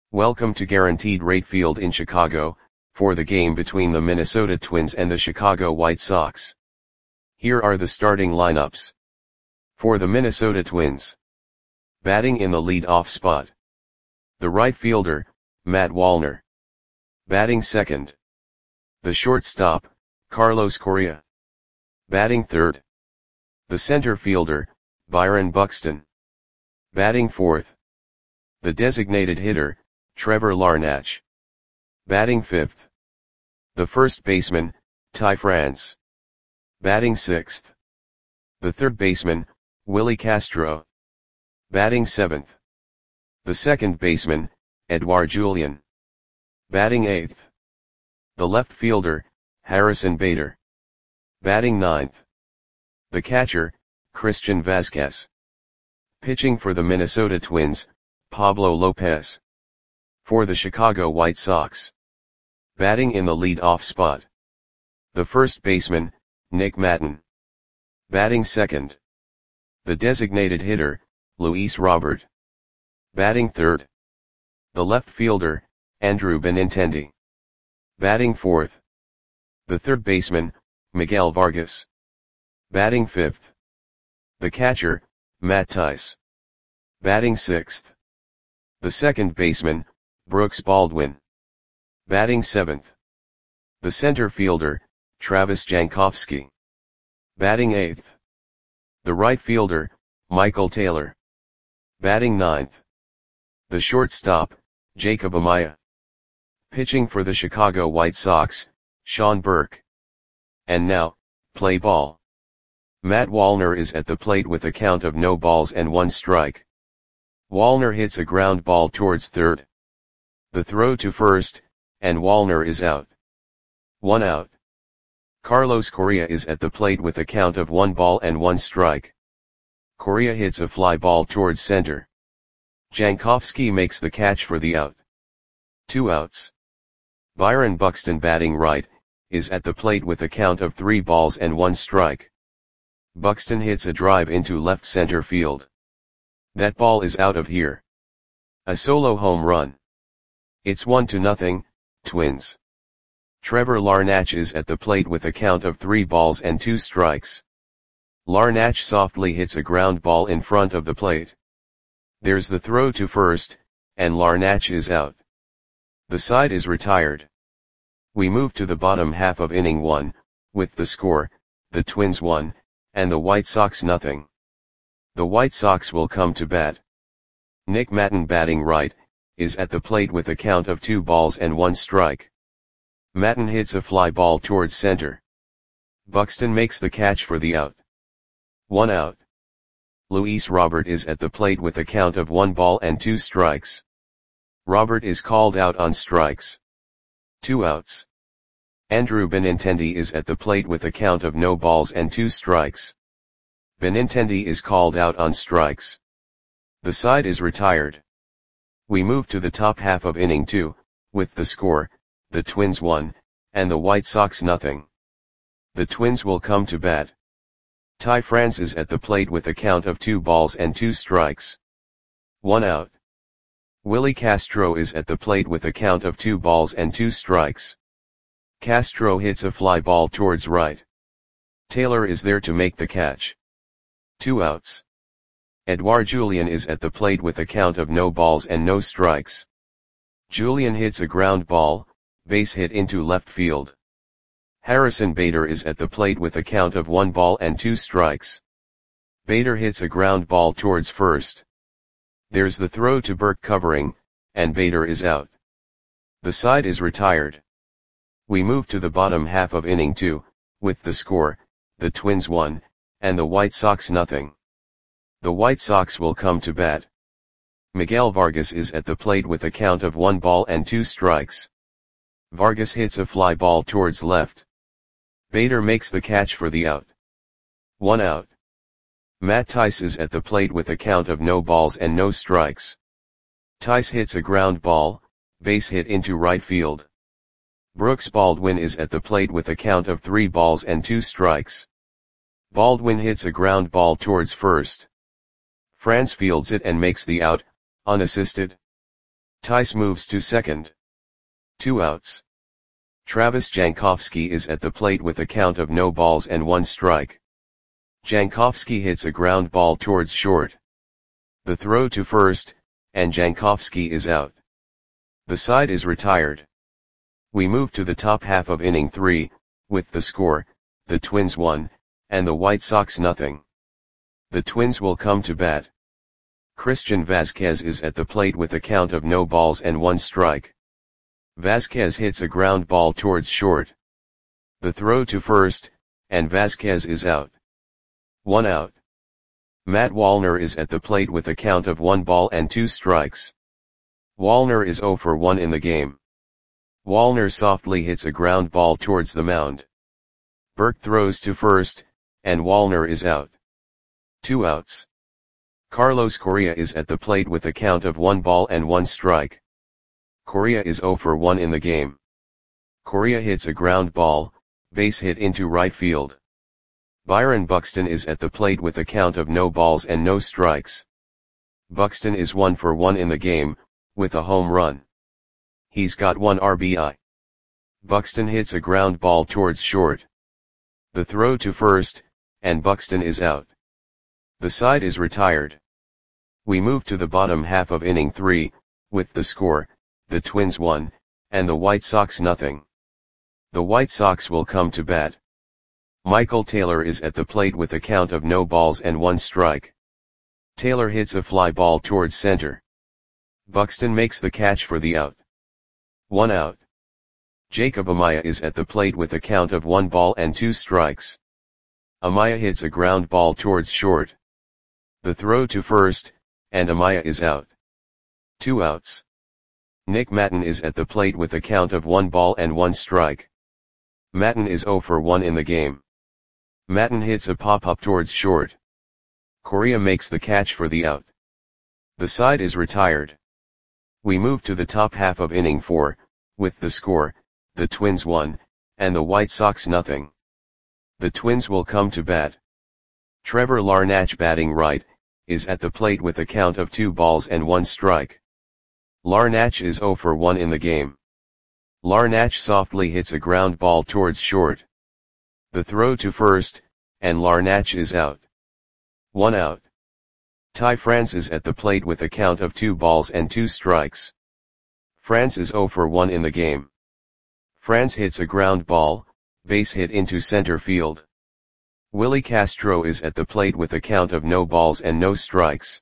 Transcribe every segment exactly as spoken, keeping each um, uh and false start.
Welcome to Guaranteed Rate Field in Chicago, for the game between the Minnesota Twins and the Chicago White Sox. Here are the starting lineups. For the Minnesota Twins. Batting in the lead-off spot. The right fielder, Matt Wallner. Batting second. The shortstop, Carlos Correa. Batting third. The center fielder, Byron Buxton. Batting fourth. The designated hitter, Trevor Larnach. Batting fifth. The first baseman, Ty France. Batting sixth. The third baseman, Willie Castro. Batting seventh. The second baseman, Edouard Julien. Batting eighth. The left fielder, Harrison Bader. Batting ninth. The catcher, Christian Vazquez. Pitching for the Minnesota Twins, Pablo Lopez. For the Chicago White Sox. Batting in the lead-off spot. The first baseman, Nick Maton. Batting second. The designated hitter, Luis Robert. Batting third. The left fielder, Andrew Benintendi. Batting fourth. The third baseman, Miguel Vargas. Batting fifth. The catcher, Matt Thaiss. Batting sixth. The second baseman, Brooks Baldwin. Batting seventh. The center fielder, Travis Jankowski. Batting eighth. The right fielder, Michael Taylor. Batting ninth. The shortstop, Jacob Amaya. Pitching for the Chicago White Sox, Sean Burke. And now, play ball. Matt Wallner is at the plate with a count of no balls and one strike. Wallner hits a ground ball towards third. The throw to first, and Wallner is out. One out. Carlos Correa is at the plate with a count of one ball and one strike. Correa hits a fly ball towards center. Jankowski makes the catch for the out. Two outs. Byron Buxton, batting right, is at the plate with a count of three balls and one strike. Buxton hits a drive into left center field. That ball is out of here. A solo home run. It's one to nothing, Twins. Trevor Larnach is at the plate with a count of three balls and two strikes. Larnach softly hits a ground ball in front of the plate. There's the throw to first, and Larnach is out. The side is retired. We move to the bottom half of inning one, with the score, the Twins one, and the White Sox nothing. The White Sox will come to bat. Nick Maton, batting right, is at the plate with a count of two balls and one strike. Maton hits a fly ball towards center. Buxton makes the catch for the out. One out. Luis Robert is at the plate with a count of one ball and two strikes. Robert is called out on strikes. Two outs. Andrew Benintendi is at the plate with a count of no balls and two strikes. Benintendi is called out on strikes. The side is retired. We move to the top half of inning two, with the score, the Twins one, and the White Sox nothing. The Twins will come to bat. Ty France is at the plate with a count of two balls and two strikes. One out. Willie Castro is at the plate with a count of two balls and two strikes. Castro hits a fly ball towards right. Taylor is there to make the catch. Two outs. Edouard Julien is at the plate with a count of no balls and no strikes. Julien hits a ground ball, base hit into left field. Harrison Bader is at the plate with a count of one ball and two strikes. Bader hits a ground ball towards first. There's the throw to Burke covering, and Bader is out. The side is retired. We move to the bottom half of inning two, with the score, the Twins one, and the White Sox nothing. The White Sox will come to bat. Miguel Vargas is at the plate with a count of one ball and two strikes. Vargas hits a fly ball towards left. Bader makes the catch for the out. One out. Matt Thaiss is at the plate with a count of no balls and no strikes. Thaiss hits a ground ball, base hit into right field. Brooks Baldwin is at the plate with a count of three balls and two strikes. Baldwin hits a ground ball towards first. France fields it and makes the out, unassisted. Tice moves to second. Two outs. Travis Jankowski is at the plate with a count of no balls and one strike. Jankowski hits a ground ball towards short. The throw to first, and Jankowski is out. The side is retired. We move to the top half of inning three, with the score, the Twins one, and the White Sox nothing. The Twins will come to bat. Christian Vazquez is at the plate with a count of no balls and one strike. Vazquez hits a ground ball towards short. The throw to first, and Vazquez is out. One out. Matt Wallner is at the plate with a count of one ball and two strikes. Wallner is oh for one in the game. Wallner softly hits a ground ball towards the mound. Burke throws to first, and Wallner is out. Two outs. Carlos Correa is at the plate with a count of one ball and one strike. Correa is oh for one in the game. Correa hits a ground ball, base hit into right field. Byron Buxton is at the plate with a count of no balls and no strikes. Buxton is one for one in the game, with a home run. He's got one R B I. Buxton hits a ground ball towards short. The throw to first, and Buxton is out. The side is retired. We move to the bottom half of inning three, with the score, the Twins one, and the White Sox nothing. The White Sox will come to bat. Michael Taylor is at the plate with a count of no balls and one strike. Taylor hits a fly ball towards center. Buxton makes the catch for the out. One out. Jacob Amaya is at the plate with a count of one ball and two strikes. Amaya hits a ground ball towards short. The throw to first, and Amaya is out. Two outs. Nick Maton is at the plate with a count of one ball and one strike. Maton is oh for one in the game. Maton hits a pop-up towards short. Correa makes the catch for the out. The side is retired. We move to the top half of inning four, with the score, the Twins one, and the White Sox nothing. The Twins will come to bat. Trevor Larnach, batting right, is at the plate with a count of two balls and one strike. Larnach is oh for one in the game. Larnach softly hits a ground ball towards short. The throw to first, and Larnach is out. One out. Ty France is at the plate with a count of two balls and two strikes. France is oh for one in the game. France hits a ground ball, base hit into center field. Willie Castro is at the plate with a count of no balls and no strikes.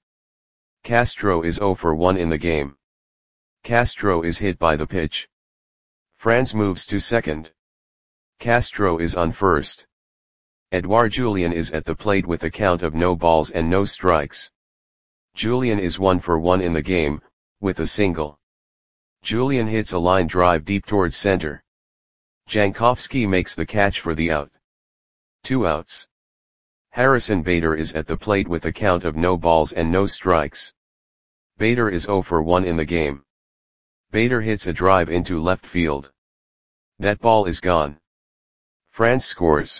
Castro is oh for one in the game. Castro is hit by the pitch. France moves to second. Castro is on first. Edouard Julien is at the plate with a count of no balls and no strikes. Julien is one for one in the game, with a single. Julien hits a line drive deep towards center. Jankowski makes the catch for the out. Two outs. Harrison Bader is at the plate with a count of no balls and no strikes. Bader is oh for one in the game. Bader hits a drive into left field. That ball is gone. France scores.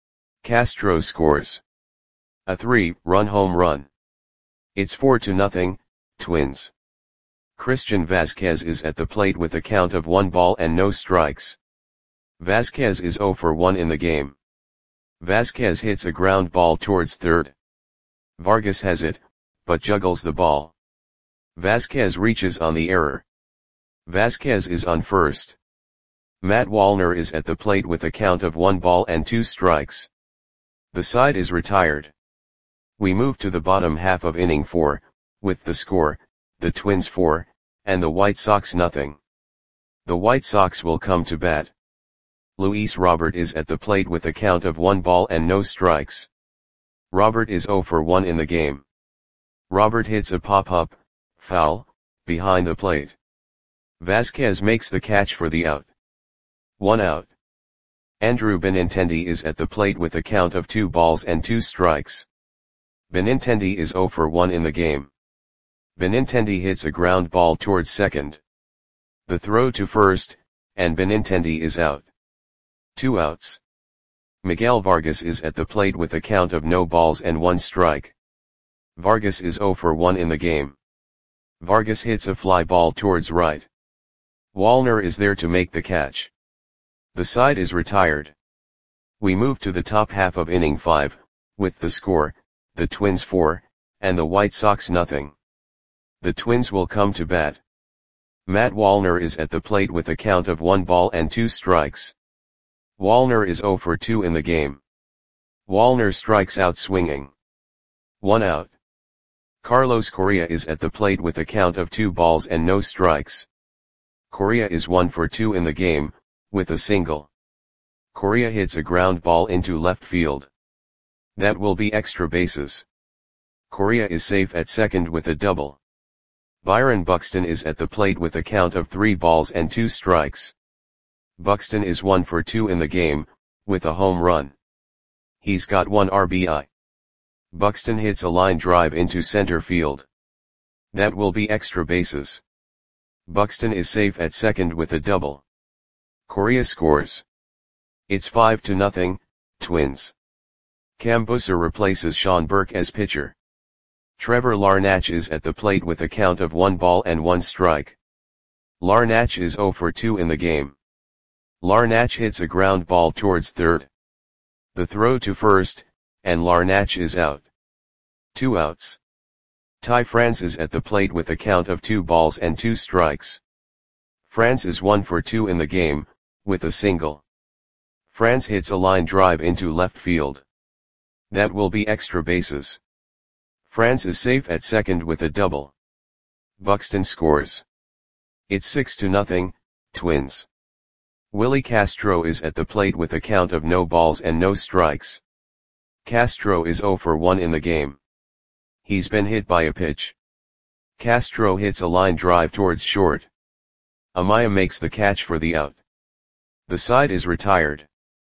Castro scores. A three-run home run. It's four to nothing, Twins. Christian Vazquez is at the plate with a count of one ball and no strikes. Vazquez is oh for one in the game. Vazquez hits a ground ball towards third. Vargas has it, but juggles the ball. Vazquez reaches on the error. Vazquez is on first. Matt Wallner is at the plate with a count of one ball and two strikes. The side is retired. We move to the bottom half of inning four, with the score, the Twins four, and the White Sox nothing. The White Sox will come to bat. Luis Robert is at the plate with a count of one ball and no strikes. Robert is oh for one in the game. Robert hits a pop-up, foul, behind the plate. Vazquez makes the catch for the out. One out. Andrew Benintendi is at the plate with a count of two balls and two strikes. Benintendi is oh for one in the game. Benintendi hits a ground ball towards second. The throw to first, and Benintendi is out. Two outs. Miguel Vargas is at the plate with a count of no balls and one strike. Vargas is oh for one in the game. Vargas hits a fly ball towards right. Wallner is there to make the catch. The side is retired. We move to the top half of inning five, with the score, the Twins four, and the White Sox nothing. The Twins will come to bat. Matt Wallner is at the plate with a count of one ball and two strikes. Wallner is oh for two in the game. Wallner strikes out swinging. One out. Carlos Correa is at the plate with a count of two balls and no strikes. Correa is one for two in the game, with a single. Correa hits a ground ball into left field. That will be extra bases. Correa is safe at second with a double. Byron Buxton is at the plate with a count of three balls and two strikes. Buxton is one for two in the game, with a home run. He's got one R B I. Buxton hits a line drive into center field. That will be extra bases. Buxton is safe at second with a double. Correa scores. It's five to nothing, Twins. Cam Busser replaces Sean Burke as pitcher. Trevor Larnach is at the plate with a count of one ball and one strike. Larnach is oh for two in the game. Larnach hits a ground ball towards third. The throw to first, and Larnach is out. Two outs. Ty France is at the plate with a count of two balls and two strikes. France is one for two in the game, with a single. France hits a line drive into left field. That will be extra bases. France is safe at second with a double. Buxton scores. It's six to nothing, Twins. Willie Castro is at the plate with a count of no balls and no strikes. Castro is oh for one in the game. He's been hit by a pitch. Castro hits a line drive towards short. Amaya makes the catch for the out. The side is retired.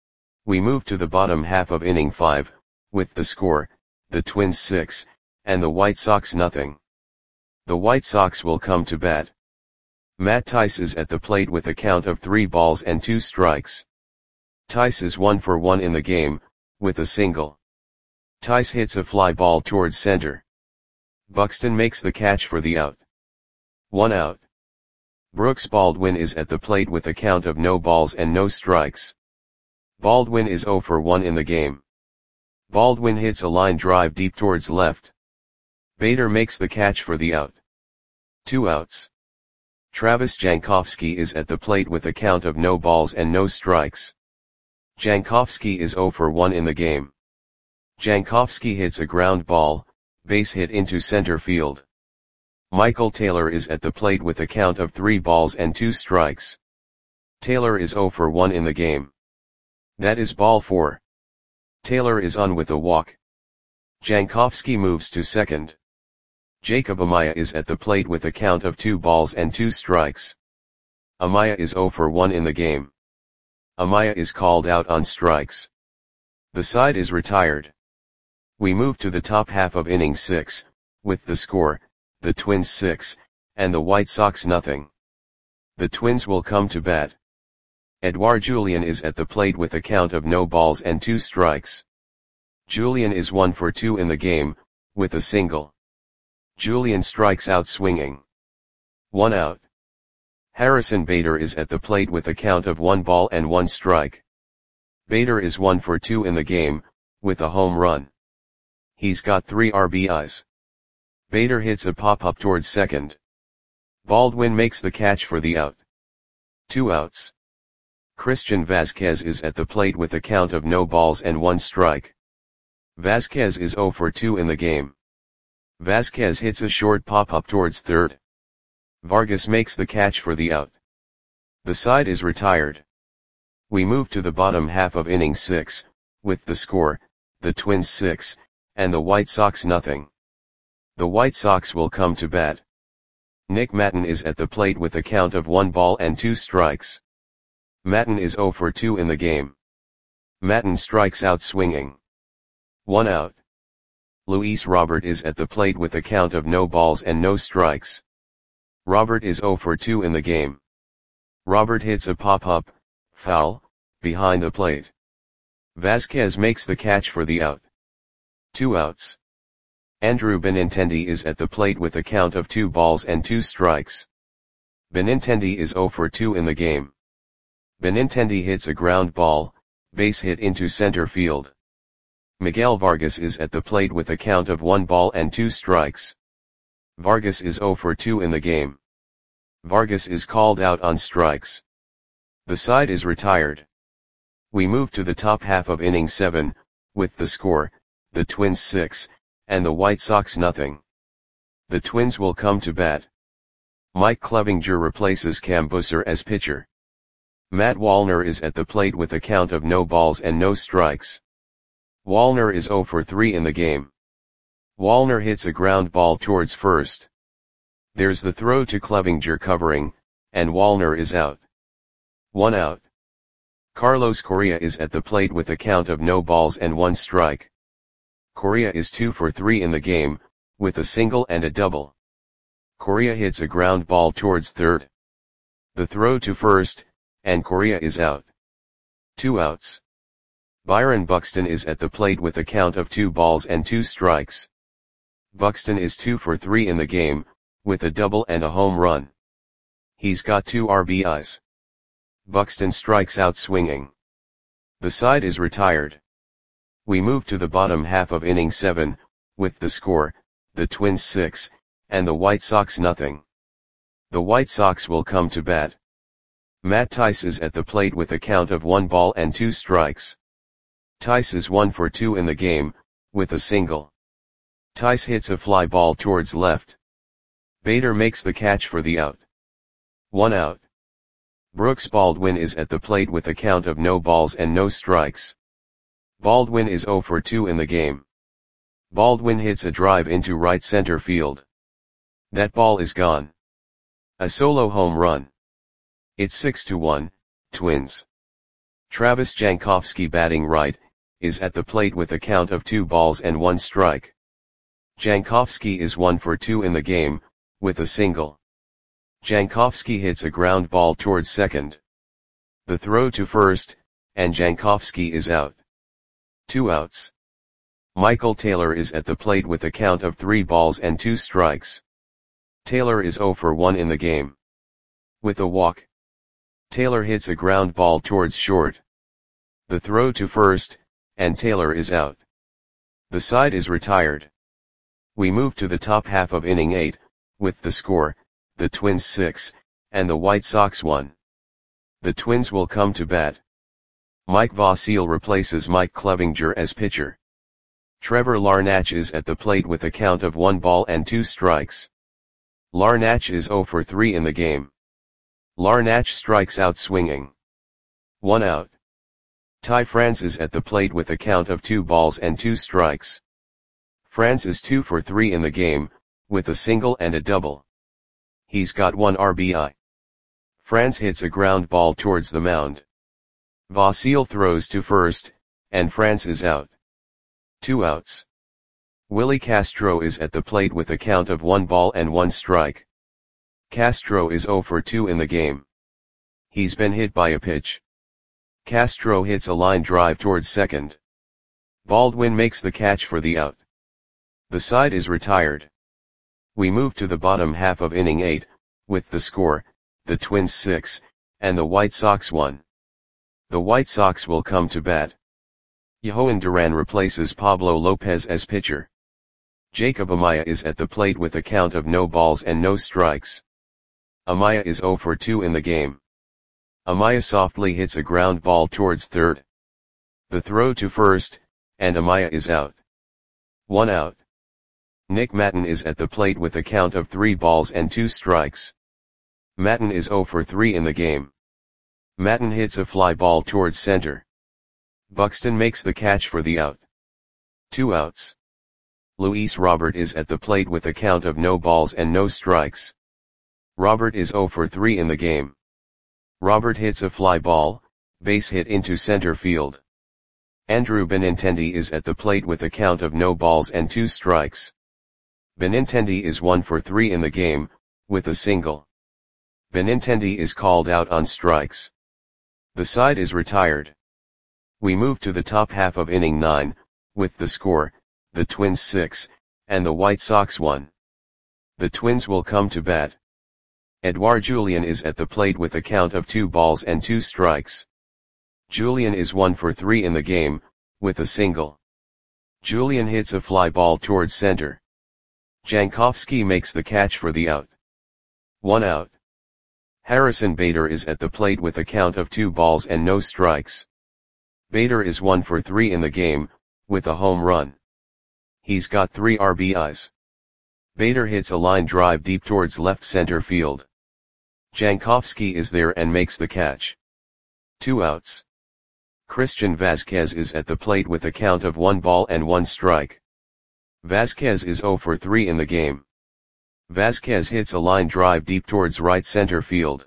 We move to the bottom half of inning five, with the score, the Twins six, and the White Sox nothing. The White Sox will come to bat. Matt Thaiss is at the plate with a count of three balls and two strikes. Thaiss is one for one in the game, with a single. Thaiss hits a fly ball towards center. Buxton makes the catch for the out. One out. Brooks Baldwin is at the plate with a count of no balls and no strikes. Baldwin is oh for one in the game. Baldwin hits a line drive deep towards left. Bader makes the catch for the out. Two outs. Travis Jankowski is at the plate with a count of no balls and no strikes. Jankowski is oh for one in the game. Jankowski hits a ground ball, base hit into center field. Michael Taylor is at the plate with a count of three balls and two strikes. Taylor is oh for one in the game. That is ball four. Taylor is on with a walk. Jankowski moves to second. Jacob Amaya is at the plate with a count of two balls and two strikes. Amaya is oh for one in the game. Amaya is called out on strikes. The side is retired. We move to the top half of inning six, with the score, the Twins six, and the White Sox nothing. The Twins will come to bat. Edouard Julien is at the plate with a count of no balls and two strikes. Julien is one for two in the game, with a single. Julien strikes out swinging. One out. Harrison Bader is at the plate with a count of one ball and one strike. Bader is one for two in the game, with a home run. He's got three R B Is. Bader hits a pop-up towards second. Baldwin makes the catch for the out. Two outs. Christian Vazquez is at the plate with a count of no balls and one strike. Vazquez is oh for two in the game. Vazquez hits a short pop-up towards third. Vargas makes the catch for the out. The side is retired. We move to the bottom half of inning six, with the score, the Twins six, and the White Sox nothing. The White Sox will come to bat. Nick Maton is at the plate with a count of one ball and two strikes. Maton is oh for two in the game. Maton strikes out swinging. One out. Luis Robert is at the plate with a count of no balls and no strikes. Robert is oh for two in the game. Robert hits a pop-up, foul, behind the plate. Vazquez makes the catch for the out. Two outs. Andrew Benintendi is at the plate with a count of two balls and two strikes. Benintendi is zero for two in the game. Benintendi hits a ground ball, base hit into center field. Miguel Vargas is at the plate with a count of one ball and two strikes. Vargas is zero for two in the game. Vargas is called out on strikes. The side is retired. We move to the top half of inning seven, with the score, the Twins six, and the White Sox nothing. The Twins will come to bat. Mike Clevinger replaces Cam Busser as pitcher. Matt Wallner is at the plate with a count of no balls and no strikes. Wallner is zero for three in the game. Wallner hits a ground ball towards first. There's the throw to Clevinger covering, and Wallner is out. One out. Carlos Correa is at the plate with a count of no balls and one strike. Correa is two for three in the game, with a single and a double. Correa hits a ground ball towards third. The throw to first, and Correa is out. Two outs. Byron Buxton is at the plate with a count of two balls and two strikes. Buxton is two for three in the game, with a double and a home run. He's got two R B Is. Buxton strikes out swinging. The side is retired. We move to the bottom half of inning seven, with the score, the Twins six, and the White Sox nothing. The White Sox will come to bat. Matt Thaiss is at the plate with a count of one ball and two strikes. Thaiss is one for two in the game, with a single. Thaiss hits a fly ball towards left. Bader makes the catch for the out. One out. Brooks Baldwin is at the plate with a count of no balls and no strikes. Baldwin is zero for two in the game. Baldwin hits a drive into right center field. That ball is gone. A solo home run. It's six to one, Twins. Travis Jankowski, batting right, is at the plate with a count of two balls and one strike. Jankowski is one for two in the game, with a single. Jankowski hits a ground ball towards second. The throw to first, and Jankowski is out. Two outs. Michael Taylor is at the plate with a count of three balls and two strikes. Taylor is zero for one in the game. With a walk. Taylor hits a ground ball towards short. The throw to first, and Taylor is out. The side is retired. We move to the top half of inning eight, with the score, the Twins six, and the White Sox one. The Twins will come to bat. Mike Vasil replaces Mike Clevinger as pitcher. Trevor Larnach is at the plate with a count of one ball and two strikes. Larnach is zero for three in the game. Larnach strikes out swinging. One out. Ty France is at the plate with a count of two balls and two strikes. France is two for three in the game, with a single and a double. He's got one R B I. France hits a ground ball towards the mound. Vasil throws to first, and France is out. Two outs. Willie Castro is at the plate with a count of one ball and one strike. Castro is zero for two in the game. He's been hit by a pitch. Castro hits a line drive towards second. Baldwin makes the catch for the out. The side is retired. We move to the bottom half of inning eight, with the score, the Twins six, and the White Sox one. The White Sox will come to bat. Yohan Duran replaces Pablo Lopez as pitcher. Jacob Amaya is at the plate with a count of no balls and no strikes. Amaya is zero for two in the game. Amaya softly hits a ground ball towards third. The throw to first, and Amaya is out. One out. Nick Maton is at the plate with a count of three balls and two strikes. Maton is zero for three in the game. Maton hits a fly ball towards center. Buxton makes the catch for the out. Two outs. Luis Robert is at the plate with a count of no balls and no strikes. Robert is zero for three in the game. Robert hits a fly ball, base hit into center field. Andrew Benintendi is at the plate with a count of no balls and two strikes. Benintendi is one for three in the game, with a single. Benintendi is called out on strikes. The side is retired. We move to the top half of inning nine, with the score, the Twins six, and the White Sox one. The Twins will come to bat. Edouard Julien is at the plate with a count of two balls and two strikes. Julien is one for three in the game, with a single. Julien hits a fly ball towards center. Jankowski makes the catch for the out. One out. Harrison Bader is at the plate with a count of two balls and no strikes. Bader is one for three in the game, with a home run. He's got three R B Is. Bader hits a line drive deep towards left center field. Jankowski is there and makes the catch. Two outs. Christian Vazquez is at the plate with a count of one ball and one strike. Vazquez is zero for three in the game. Vazquez hits a line drive deep towards right center field.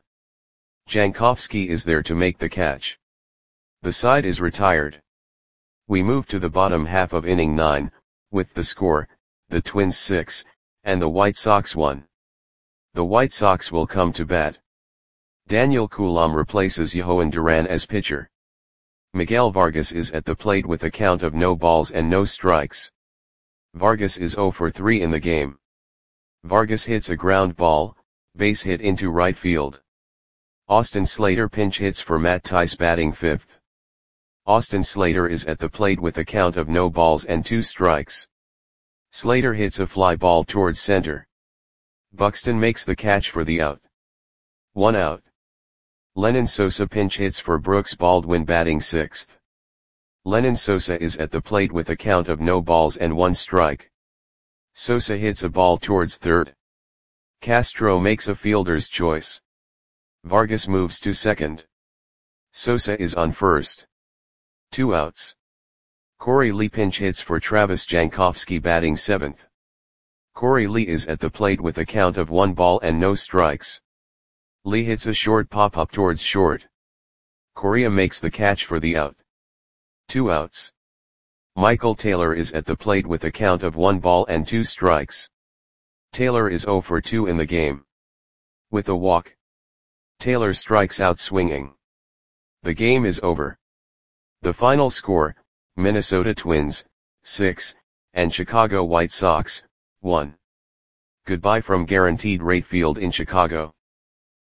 Jankowski is there to make the catch. The side is retired. We move to the bottom half of inning nine, with the score, the Twins six, and the White Sox one. The White Sox will come to bat. Daniel Coulombe replaces Yohan Duran as pitcher. Miguel Vargas is at the plate with a count of no balls and no strikes. Vargas is zero for three in the game. Vargas hits a ground ball, base hit into right field. Austin Slater pinch hits for Matt Thaiss batting fifth. Austin Slater is at the plate with a count of no balls and two strikes. Slater hits a fly ball towards center. Buxton makes the catch for the out. One out. Lenyn Sosa pinch hits for Brooks Baldwin batting sixth. Lenyn Sosa is at the plate with a count of no balls and one strike. Sosa hits a ball towards third. Castro makes a fielder's choice. Vargas moves to second. Sosa is on first. Two outs. Corey Lee pinch hits for Travis Jankowski batting seventh. Corey Lee is at the plate with a count of one ball and no strikes. Lee hits a short pop-up towards short. Correa makes the catch for the out. Two outs. Michael Taylor is at the plate with a count of one ball and two strikes. Taylor is zero for two in the game. With a walk, Taylor strikes out swinging. The game is over. The final score, Minnesota Twins, six, and Chicago White Sox, one. Goodbye from Guaranteed Rate Field in Chicago.